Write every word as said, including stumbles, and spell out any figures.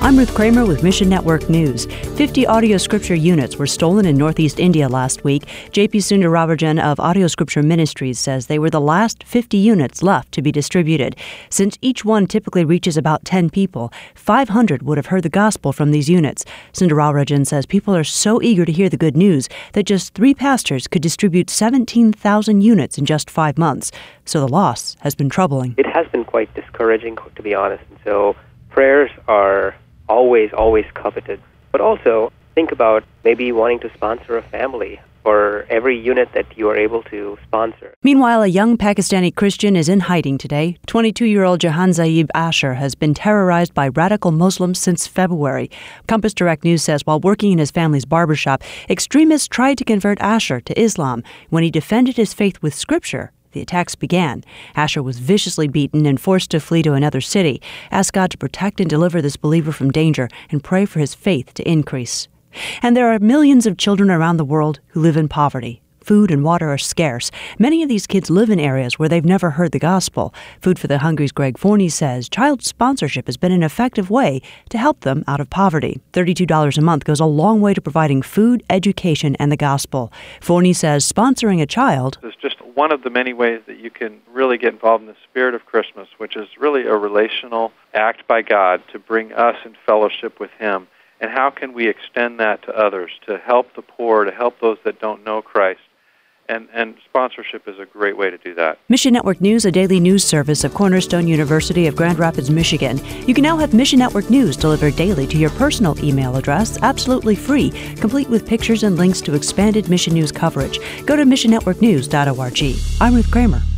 I'm Ruth Kramer with Mission Network News. fifty audio scripture units were stolen in northeast India last week. J P Sundararajan of Audio Scripture Ministries says they were the last fifty units left to be distributed. Since each one typically reaches about ten people, five hundred would have heard the gospel from these units. Sundararajan says people are so eager to hear the good news that just three pastors could distribute seventeen thousand units in just five months. So the loss has been troubling. It has been quite discouraging, to be honest. And so prayers are always, always coveted. But also, think about maybe wanting to sponsor a family for every unit that you are able to sponsor. Meanwhile, a young Pakistani Christian is in hiding today. twenty-two-year-old Jahan Zaib Asher has been terrorized by radical Muslims since February. Compass Direct News says while working in his family's barbershop, extremists tried to convert Asher to Islam. When he defended his faith with scripture, the attacks began. Asher was viciously beaten and forced to flee to another city. Ask God to protect and deliver this believer from danger and pray for his faith to increase. And there are millions of children around the world who live in poverty. Food and water are scarce. Many of these kids live in areas where they've never heard the gospel. Food for the Hungry's Greg Forney says child sponsorship has been an effective way to help them out of poverty. thirty-two dollars a month goes a long way to providing food, education, and the gospel. Forney says sponsoring a child is just one of the many ways that you can really get involved in the spirit of Christmas, which is really a relational act by God to bring us in fellowship with Him. And how can we extend that to others, to help the poor, to help those that don't know Christ? And, and sponsorship is a great way to do that. Mission Network News, a daily news service of Cornerstone University of Grand Rapids, Michigan. You can now have Mission Network News delivered daily to your personal email address, absolutely free, complete with pictures and links to expanded Mission News coverage. Go to mission network news dot org. I'm Ruth Kramer.